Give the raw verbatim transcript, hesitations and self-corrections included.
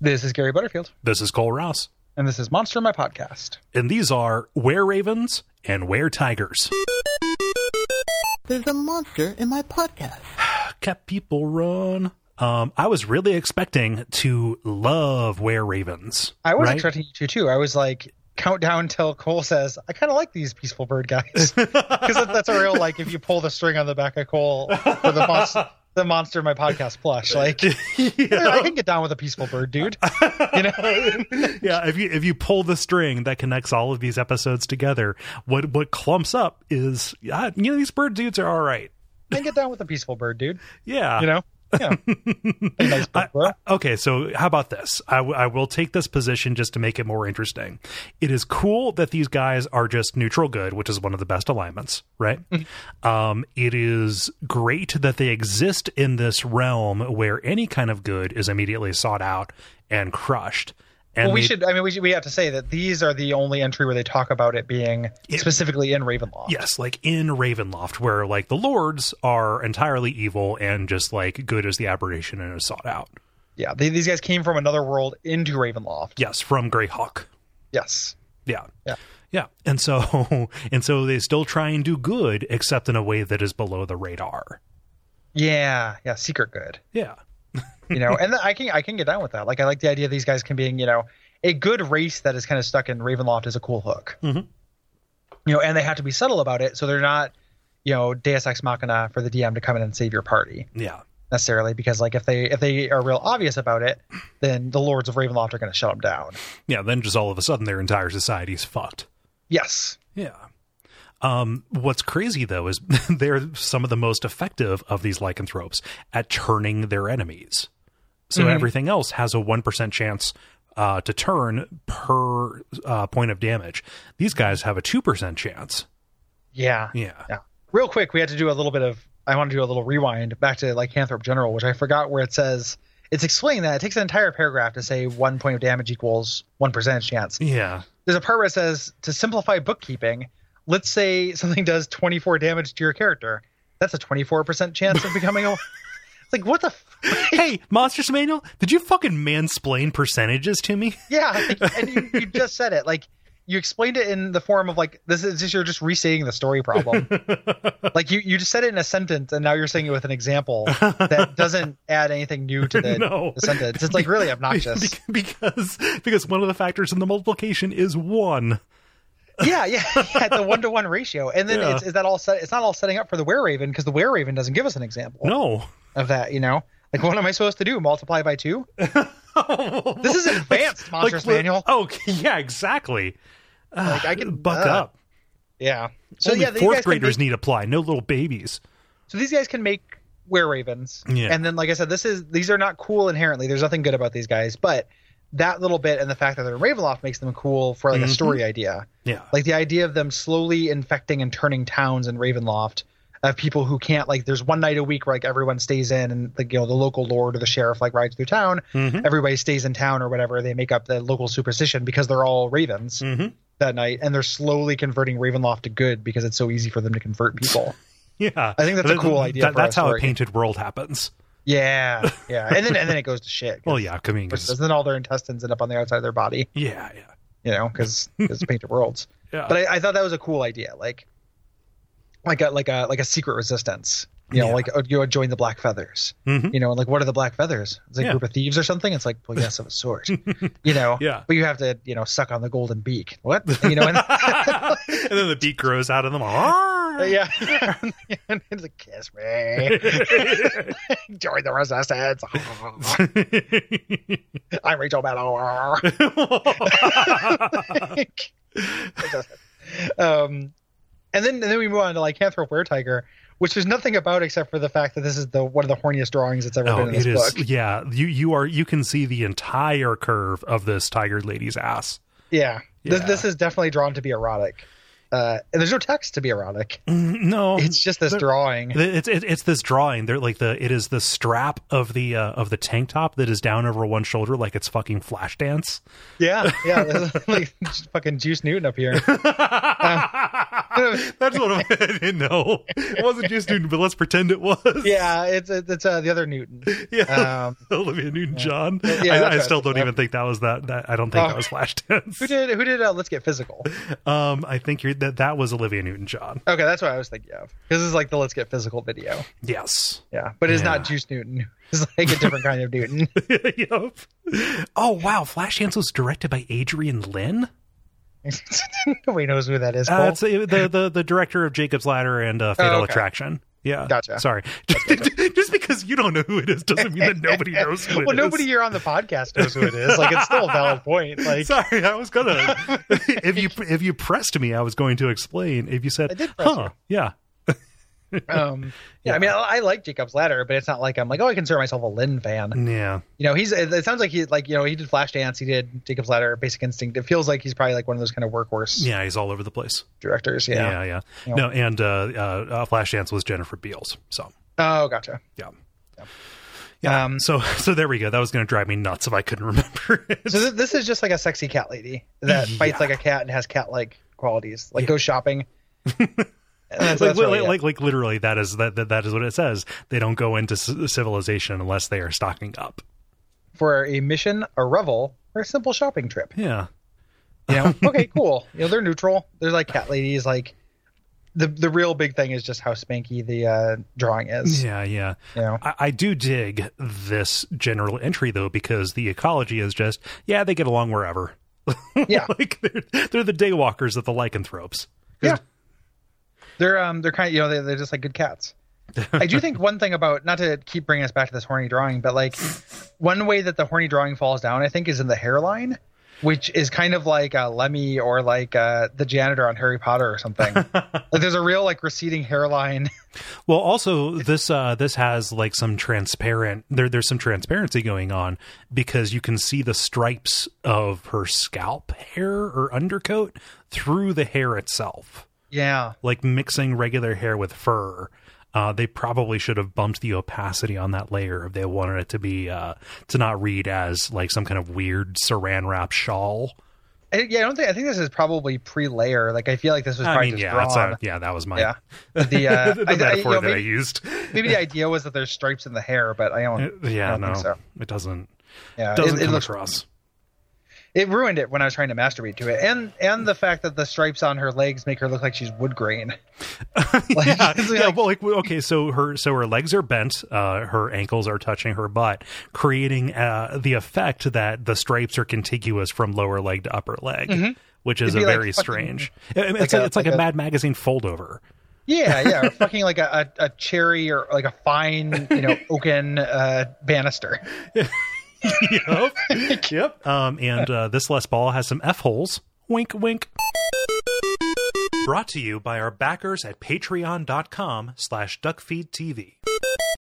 This is Gary Butterfield. This is Cole Rouse. And this is Monster, my podcast. And these are Were Ravens and Were Tigers. There's a monster in my podcast. Kept people run. Um, I was really expecting to love Were Ravens. I was right? expecting you to, too. I was like, countdown until Cole says, I kind of like these Peaceful Bird guys. Because that's a real, like, if you pull the string on the back of Cole for the monster, the monster in my podcast plush, like, yeah. I can get down with a Peaceful Bird, dude. You know? Yeah, if you if you pull the string that connects all of these episodes together, what what clumps up is, uh, you know, these bird dudes are all right. I can get down with a Peaceful Bird, dude. Yeah. You know? Yeah. A nice book, bro. I, I, okay, so how about this? I, w- I will take this position just to make it more interesting. It is cool that these guys are just neutral good, which is one of the best alignments, right? Mm-hmm. Um, it is great that they exist in this realm where any kind of good is immediately sought out and crushed. And well, we they, should, I mean, we should, we have to say that these are the only entry where they talk about it being it, specifically in Ravenloft. Yes, like in Ravenloft, where like the lords are entirely evil and just like good as the aberration and is sought out. Yeah, they, these guys came from another world into Ravenloft. Yes, from Greyhawk. Yes. Yeah. Yeah. Yeah. And so, and so they still try and do good, except in a way that is below the radar. Yeah. Yeah. Secret good. Yeah. You know, and I can I can get down with that. Like, I like the idea of these guys can being, you know, a good race that is kind of stuck in Ravenloft is a cool hook. Mm-hmm. You know, and they have to be subtle about it, so they're not, you know, Deus Ex Machina for the D M to come in and save your party. Yeah. Necessarily, because like if they if they are real obvious about it, then the Lords of Ravenloft are going to shut them down. Yeah. Then just all of a sudden, their entire society is fucked. Yes. Yeah. Um, what's crazy though is they're some of the most effective of these lycanthropes at turning their enemies. So mm-hmm. everything else has a one percent chance uh, to turn per uh, point of damage. These guys have a two percent chance. Yeah. Yeah. Yeah. Real quick, we had to do a little bit of, I want to do a little rewind back to Lycanthrope General, which I forgot where it says, it's explaining that. It takes an entire paragraph to say one point of damage equals one percentage chance. Yeah. There's a part where it says, to simplify bookkeeping, let's say something does twenty-four damage to your character. That's a twenty-four percent chance of becoming a... It's like, what the f- Hey, Monsters Manual, did you fucking mansplain percentages to me? Yeah, like, and you, you just said it. Like, you explained it in the form of, like, this is just, you're just restating the story problem. Like, you, you just said it in a sentence, and now you're saying it with an example that doesn't add anything new to the, no. the sentence. It's, like, really obnoxious. Because, because one of the factors in the multiplication is one. Yeah, yeah, yeah, the one to one ratio, and then yeah. it's is that all set? It's not all setting up for the Were-Raven, because the Were-Raven doesn't give us an example. No, of that, you know, like, what am I supposed to do? Multiply by two? This is advanced Monsters like, Manual. Oh, yeah, exactly. Like, I can buck uh, up. Yeah. So Only yeah, fourth graders make, need apply. No little babies. So these guys can make Were-Ravens. Yeah. And then, like I said, this is these are not cool inherently. There's nothing good about these guys, but that little bit and the fact that they're in Ravenloft makes them cool for like mm-hmm. a story idea. Yeah. Like the idea of them slowly infecting and turning towns in Ravenloft of people who can't, like, there's one night a week where like everyone stays in and, like, you know, the local lord or the sheriff like rides through town. Mm-hmm. Everybody stays in town or whatever. They make up the local superstition because they're all ravens mm-hmm. that night, and they're slowly converting Ravenloft to good because it's so easy for them to convert people. Yeah. I think that's a cool idea. That, for that's how story. a painted world happens. Yeah, yeah, and then and then it goes to shit. Well, yeah, I mean, because then all their intestines end up on the outside of their body. Yeah, yeah. You know, because it's painted worlds. Yeah. But I, I thought that was a cool idea, like, like a like a like a secret resistance. You know, yeah. like you know, join the Black Feathers. Mm-hmm. You know, and like, what are the Black Feathers? It's like yeah. a group of thieves or something. It's like, well, yes, of a sort. You know, yeah. But you have to, you know, suck on the golden beak. What? You know, and, and then the beak grows out of them. Yeah, and it's like, kiss me. Join the resistance. I'm Rachel Maddow. um, and then and then we move on to Lycanthrope Were-Tiger, which there's nothing about except for the fact that this is the one of the horniest drawings that's ever oh, been in this it is, book. Yeah, you you are you can see the entire curve of this tiger lady's ass. Yeah, yeah. This, this is definitely drawn to be erotic. Uh, and there's no text to be erotic. No, it's just this drawing. It's it, it's this drawing. They're like the it is the strap of the uh, of the tank top that is down over one shoulder, like it's fucking Flashdance. Yeah, yeah, like fucking Juice Newton up here. Uh, That's what I didn't know. It wasn't just Newton, but let's pretend it was. Yeah, it's it's uh, the other Newton. Yeah, um, Olivia Newton-John. Yeah, I, that's I right. still don't Yeah. even think that was that. that I don't think Oh. that was Flashdance. Who did who did uh, Let's Get Physical? Um, I think you're, that that was Olivia Newton-John. Okay, that's what I was thinking of. Because this is like the Let's Get Physical video. Yes. Yeah, but it's Yeah. not Juice Newton. It's like a different kind of Newton. Yup. Oh wow, Flashdance was directed by Adrian Lynn. Nobody knows who that is. Uh, Cole. it's the, the the the director of Jacob's Ladder and uh, Fatal Oh, okay. Attraction. Yeah, Gotcha. Sorry, just because you don't know who it is doesn't mean that nobody knows who it well, is. nobody here on the podcast knows who it is. Like, it's still a valid point. Like, Sorry, I was gonna. if you if you pressed me, I was going to explain. If you said, I did press "Huh, yeah, um, yeah, I mean, I, I like Jacob's Ladder, but it's not like I'm like, oh, I consider myself a Lynn fan. yeah, You know, he's. It, it sounds like he like you know he did Flashdance, he did Jacob's Ladder, Basic Instinct. It feels like he's probably like one of those kind of workhorse yeah"? He's all over the place. directors. Yeah, Yeah. yeah. You No, know. and uh, uh, uh, Flashdance was Jennifer Beals. So Oh, gotcha. yeah, Yeah. yeah. Um, so so there we go. That was going to drive me nuts if I couldn't remember it. So th- this is just like a sexy cat lady that Yeah. fights like a cat and has cat-like qualities. Like Yeah. goes shopping. And that's, like, that's really like, it. like like literally that is that, that that is what it says. They don't go into c- civilization unless they are stocking up. For a mission, a revel, or a simple shopping trip. Yeah, You know, okay, cool. You know, they're neutral. There's like cat ladies. Like the the real big thing is just how spanky the uh, drawing is. yeah, yeah. You know, I, I do dig this general entry though, because the ecology is just yeah they get along wherever. yeah, Like they're they're the daywalkers of the lycanthropes. yeah. They're um they're kind of you know they're, they're just like good cats. I do think one thing about, not to keep bringing us back to this horny drawing, but like one way that the horny drawing falls down, I think, is in the hairline, which is kind of like a Lemmy or like uh, the janitor on Harry Potter or something. Like there's a real like receding hairline. Well, also this uh, this has like some transparent. There, there's some transparency going on because you can see the stripes of her scalp hair or undercoat through the hair itself, Yeah. like mixing regular hair with fur. Uh, they probably should have bumped the opacity on that layer if they wanted it to be uh, to not read as like some kind of weird saran wrap shawl. I, yeah, I don't think I think this is probably pre-layer. Like I feel like this was I probably mean, just yeah, drawn. that's a, yeah, that was my Yeah. The uh, the I- I- metaphor you know, that I maybe, used. maybe the idea was that there's stripes in the hair, but I don't. Yeah, I don't no, think so. it doesn't. Yeah, Doesn't it, it come looks across. It ruined it when I was trying to masturbate to it, and and the fact that the stripes on her legs make her look like she's wood grain. Like, yeah, it's yeah, like- well, like okay, so her so her legs are bent, uh, her ankles are touching her butt, creating uh, the effect that the stripes are contiguous from lower leg to upper leg, which is It'd a be like very fucking- strange. I mean, like it's like, a- it's like, like a, a- Mad Magazine foldover. Yeah, yeah, or fucking like a, a, a cherry or like a fine, you know, oaken uh, banister. Yep, yep. Um, and uh, this Les Paul has some F holes. Wink, wink. Brought to you by our backers at patreon.com slash duckfeedtv.